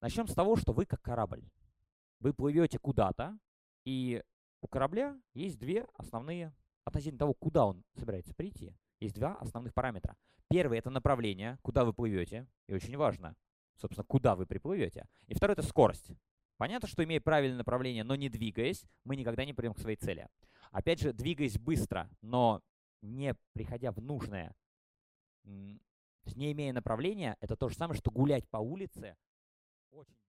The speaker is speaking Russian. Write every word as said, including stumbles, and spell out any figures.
Начнем с того, что вы как корабль. Вы плывете куда-то, и у корабля есть две основные, относительно того, куда он собирается прийти, есть два основных параметра. Первый — это направление, куда вы плывете, и очень важно, собственно, куда вы приплывете. И второй — это скорость. Понятно, что имея правильное направление, но не двигаясь, мы никогда не придем к своей цели. Опять же, двигаясь быстро, но не приходя в нужное, не имея направления, это то же самое, что гулять по улице очень